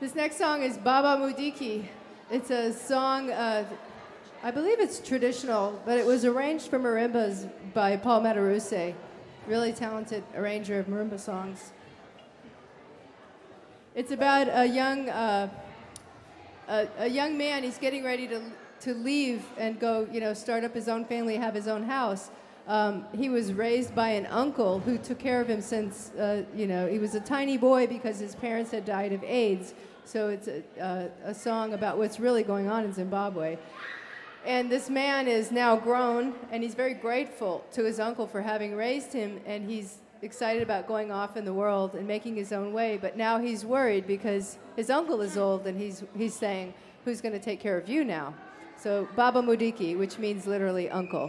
This next song is Baba Mudiki. It's a song, I believe it's traditional, but it was arranged for marimbas by Paul Mataruse, really talented arranger of marimba songs. It's about a young man. He's getting ready to leave and go, start up his own family, have his own house. He was raised by an uncle who took care of him since, he was a tiny boy because his parents had died of AIDS. So it's a song about what's really going on in Zimbabwe. And this man is now grown, and he's very grateful to his uncle for having raised him, and he's excited about going off in the world and making his own way. But now he's worried because his uncle is old, and he's saying, who's going to take care of you now? So Baba Mudiki, which means literally uncle.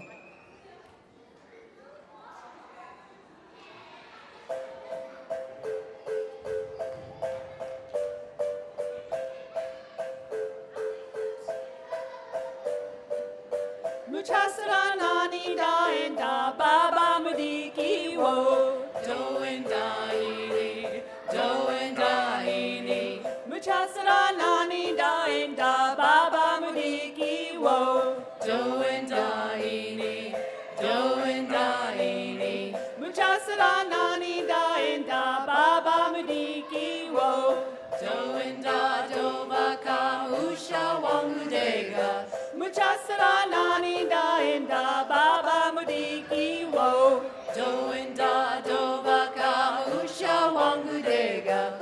Muchasara nani da and da Baba Mudiki wo do and daini do and daini Muchasara nani da and da Baba Mudiki wo do and daini do and daini Muchasara nani da and da Baba Mudiki wo do and da do baka usha wangudega Muchasara nani da and da Baba Mudiki wo do and da do baka usha wangudega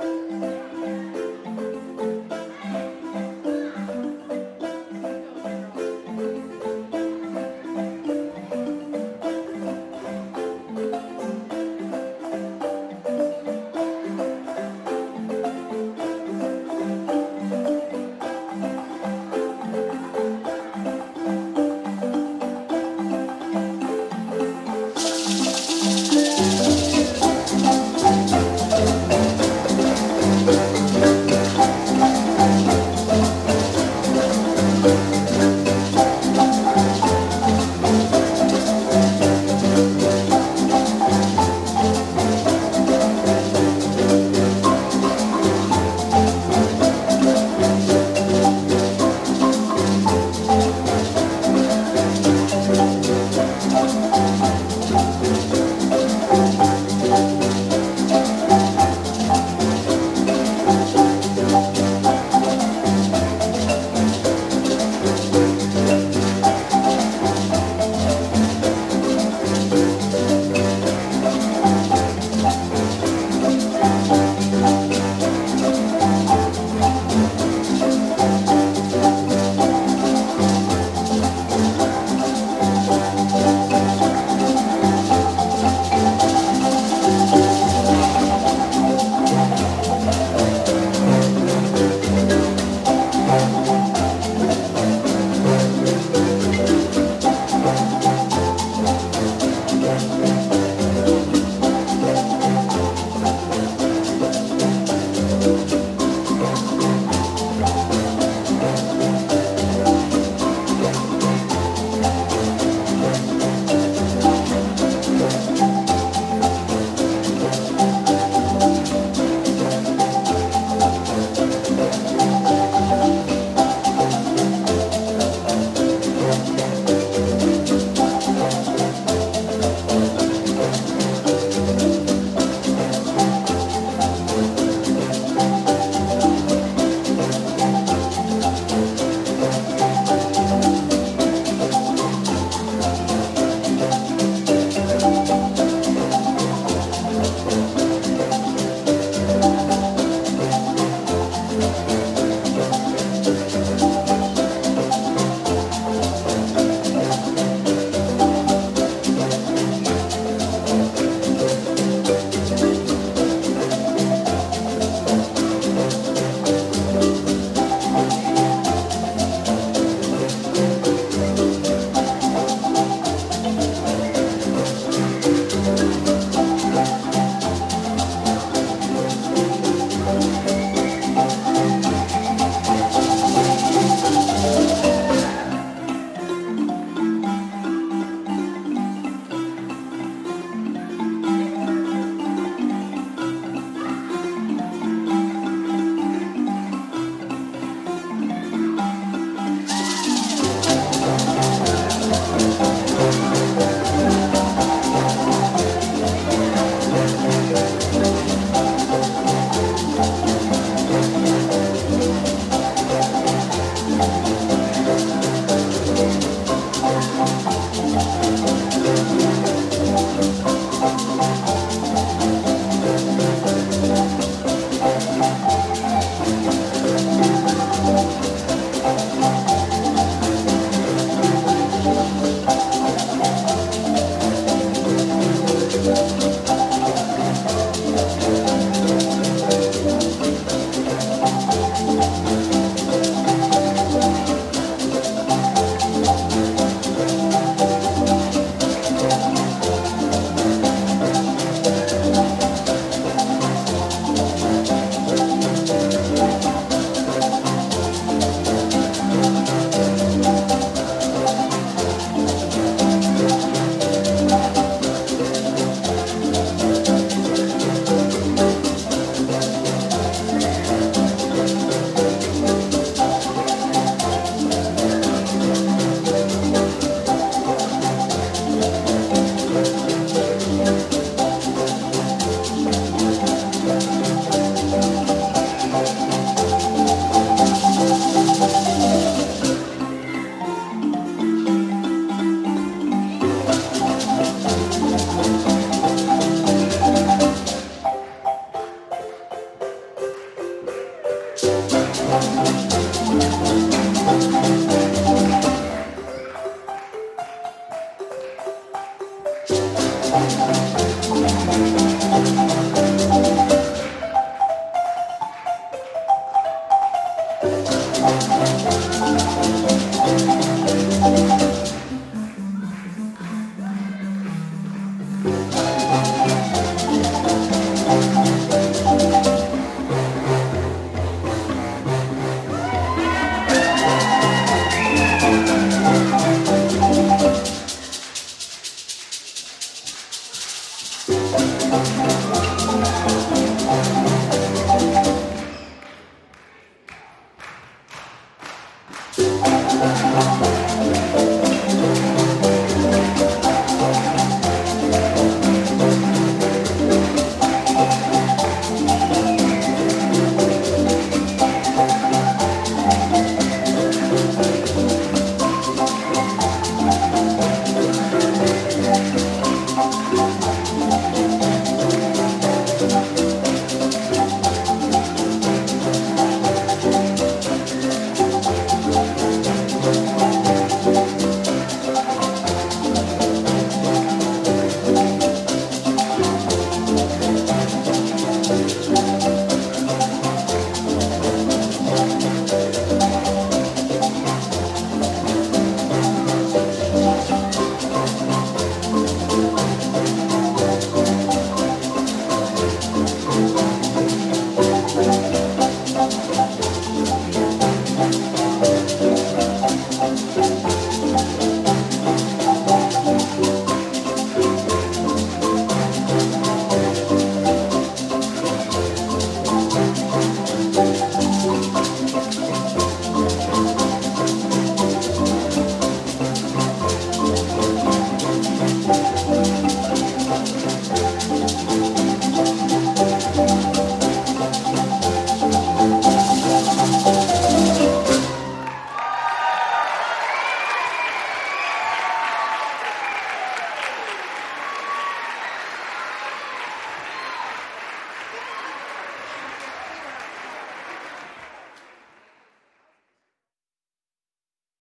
Thank